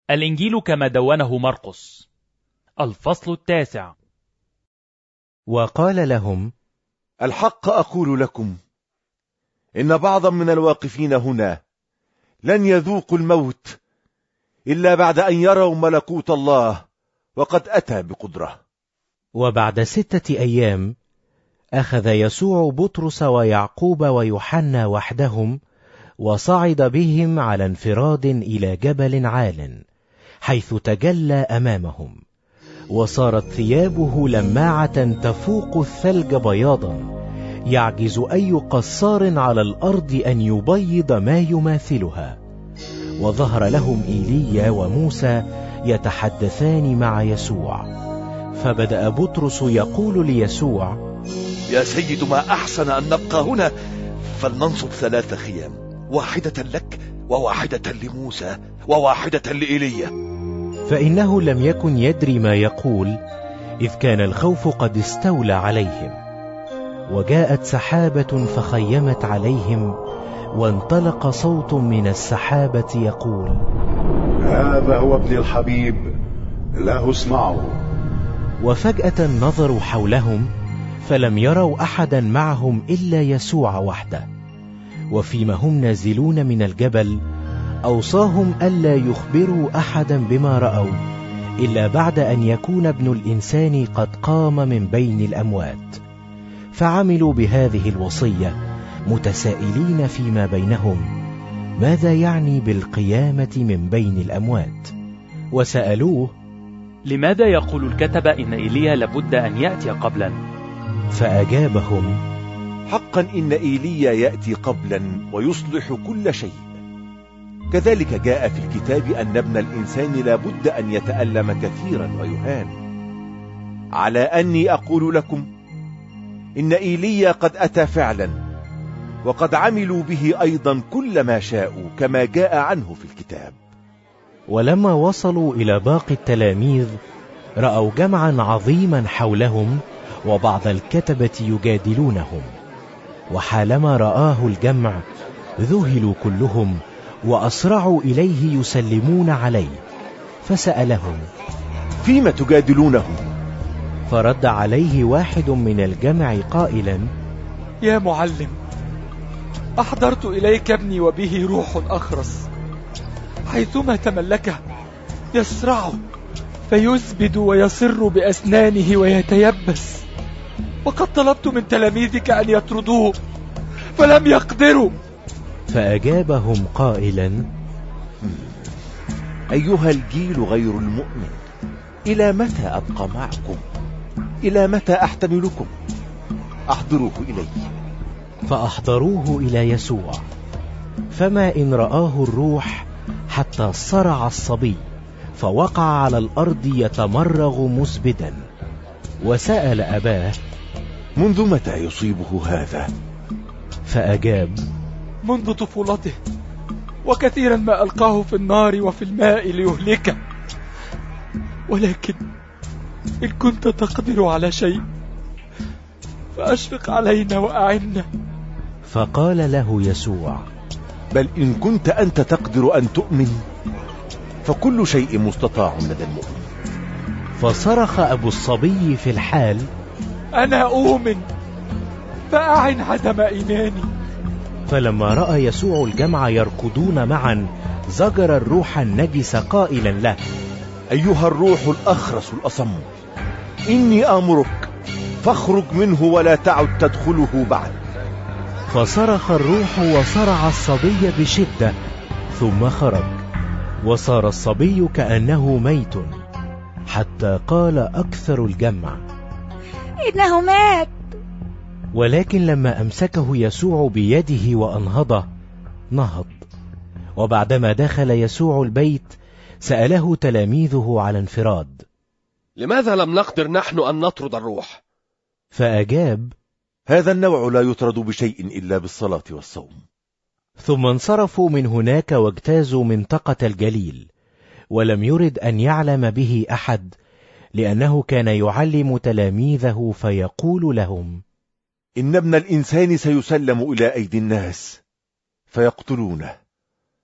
الإنجيل كما دونه مرقس. الفصل 9. وقال لهم: الحق أقول لكم إن بعضا من الواقفين هنا لن يذوقوا الموت إلا بعد أن يروا ملكوت الله وقد أتى بقدرة. وبعد 6 أيام أخذ يسوع بطرس ويعقوب ويوحنا وحدهم، وصعد بهم على انفراد إلى جبل عال، حيث تجلى أمامهم، وصارت ثيابه لماعة تفوق الثلج بياضا، يعجز أي قصار على الأرض أن يبيض ما يماثلها. وظهر لهم إيليا وموسى يتحدثان مع يسوع. فبدأ بطرس يقول ليسوع: يا سيد، ما أحسن أن نبقى هنا، فلننصب 3 خيام، واحدة لك وواحدة لموسى وواحدة لإيليا. فإنه لم يكن يدري ما يقول، إذ كان الخوف قد استولى عليهم. وجاءت سحابة فخيمت عليهم، وانطلق صوت من السحابة يقول: هذا هو ابن الحبيب، له اسمعوا. وفجأة نظروا حولهم، فلم يروا أحدا معهم إلا يسوع وحده. وفيما هم نازلون من الجبل أوصاهم ألا يخبروا أحدا بما رأوا إلا بعد أن يكون ابن الإنسان قد قام من بين الأموات. فعملوا بهذه الوصية، متسائلين فيما بينهم: ماذا يعني بالقيامة من بين الأموات؟ وسألوه: لماذا يقول الكتبة إن إيليا لابد أن يأتي قبلا؟ فأجابهم: حقا إن إيليا يأتي قبلا ويصلح كل شيء. كذلك جاء في الكتاب أن ابن الإنسان لابد أن يتألم كثيرا ويهان. على أني أقول لكم إن إيليا قد أتى فعلا، وقد عملوا به أيضا كل ما شاءوا كما جاء عنه في الكتاب. ولما وصلوا إلى باقي التلاميذ رأوا جمعا عظيما حولهم، وبعض الكتبة يجادلونهم. وحالما رآه الجمع ذهلوا كلهم، وأسرعوا إليه يسلمون عليه. فسألهم: فيما تجادلونه؟ فرد عليه واحد من الجمع قائلا: يا معلم، أحضرت إليك ابني وبه روح أخرس، حيثما تملكه يسرع فيزبد ويصر بأسنانه ويتيبس، وقد طلبت من تلاميذك أن يطردوه فلم يقدروا. فأجابهم قائلا: أيها الجيل غير المؤمن، إلى متى أبقى معكم؟ إلى متى أحتملكم؟ أحضروه إلي. فأحضروه إلى يسوع. فما إن رآه الروح حتى صرع الصبي، فوقع على الأرض يتمرغ مسبدا. وسأل أباه: منذ متى يصيبه هذا؟ فأجاب: منذ طفولته، وكثيرا ما ألقاه في النار وفي الماء ليهلكه، ولكن إن كنت تقدر على شيء فأشفق علينا وأعنا. فقال له يسوع: بل إن كنت أنت تقدر أن تؤمن فكل شيء مستطاع لدى المؤمن. فصرخ أبو الصبي في الحال: أنا أؤمن، فأعن عدم إيماني. فلما رأى يسوع الجمع يركضون معا زجر الروح النجس قائلا له: أيها الروح الأخرس الأصم، إني آمرك فاخرج منه ولا تعد تدخله بعد. فصرخ الروح وصرع الصبي بشدة، ثم خرج، وصار الصبي كأنه ميت، حتى قال أكثر الجمع: إنه مات. ولكن لما أمسكه يسوع بيده وأنهضه نهض. وبعدما دخل يسوع البيت سأله تلاميذه على انفراد: لماذا لم نقدر نحن أن نطرد الروح؟ فأجاب: هذا النوع لا يطرد بشيء إلا بالصلاة والصوم. ثم انصرفوا من هناك واجتازوا منطقة الجليل، ولم يرد أن يعلم به أحد، لأنه كان يعلم تلاميذه فيقول لهم: إن ابن الإنسان سيسلم إلى أيدي الناس فيقتلونه،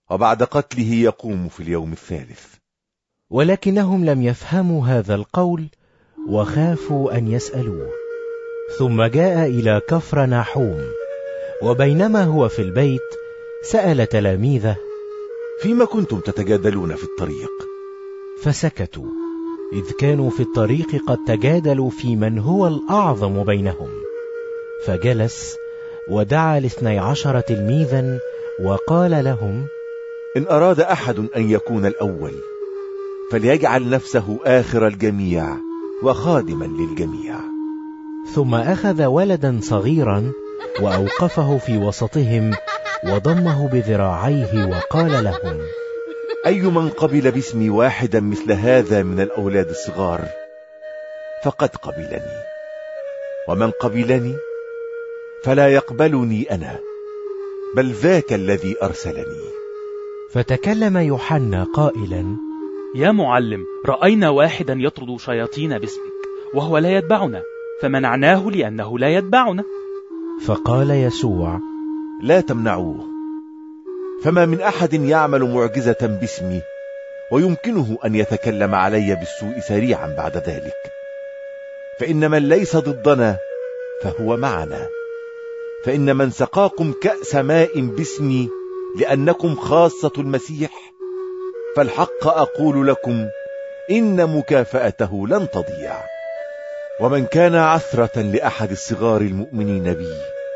وبعد قتله يقوم في اليوم الثالث. ولكنهم لم يفهموا هذا القول وخافوا أن يسألوه. ثم جاء إلى كفرناحوم، وبينما هو في البيت سأل تلاميذه: فيما كنتم تتجادلون في الطريق؟ فسكتوا، إذ كانوا في الطريق قد تجادلوا في من هو الأعظم بينهم. فجلس ودعا 12 تلميذا وقال لهم: إن أراد أحد أن يكون الأول فليجعل نفسه آخر الجميع وخادما للجميع. ثم أخذ ولدا صغيرا وأوقفه في وسطهم وضمه بذراعيه وقال لهم: أي من قبل باسمي واحدا مثل هذا من الأولاد الصغار فقد قبلني، ومن قبلني فلا يقبلني أنا بل ذاك الذي أرسلني. فتكلم يوحنا قائلا: يا معلم، رأينا واحدا يطرد شياطين باسمك وهو لا يتبعنا، فمنعناه لأنه لا يتبعنا. فقال يسوع: لا تمنعوه، فما من أحد يعمل معجزة باسمي ويمكنه أن يتكلم علي بالسوء سريعا بعد ذلك. فإن من ليس ضدنا فهو معنا. فإن من سقاكم كأس ماء باسمي لأنكم خاصة المسيح، فالحق أقول لكم إن مكافأته لن تضيع. ومن كان عثرة لأحد الصغار المؤمنين بي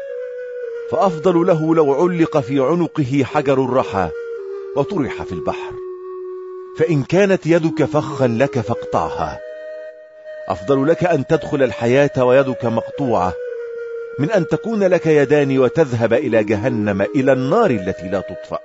فأفضل له لو علق في عنقه حجر الرحى وطرح في البحر. فإن كانت يدك فخا لك فاقطعها. أفضل لك أن تدخل الحياة ويدك مقطوعة من أن تكون لك يدان وتذهب إلى جهنم، إلى النار التي لا تطفأ،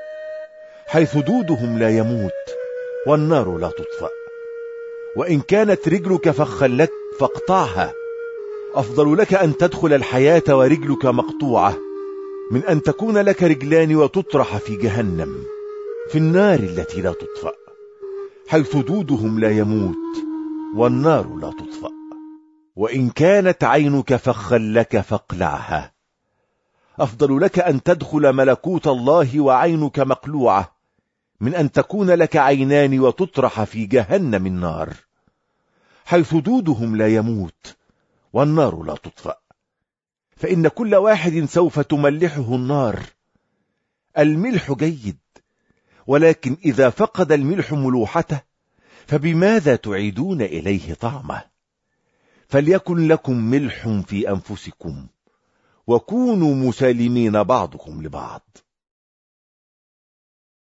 حيث دودهم لا يموت والنار لا تطفأ. وإن كانت رجلك فخا لك فاقطعها. أفضل لك أن تدخل الحياة ورجلك مقطوعة من أن تكون لك رجلان وتطرح في جهنم، في النار التي لا تطفأ، حيث دودهم لا يموت والنار لا تطفأ. وإن كانت عينك فخا لك فاقلعها. أفضل لك أن تدخل ملكوت الله وعينك مقلوعة من أن تكون لك عينان وتطرح في جهنم النار، حيث دودهم لا يموت والنار لا تطفأ. فإن كل واحد سوف تملحه النار. الملح جيد، ولكن إذا فقد الملح ملوحته فبماذا تعيدون إليه طعمه؟ فليكن لكم ملح في أنفسكم وكونوا مسالمين بعضكم لبعض.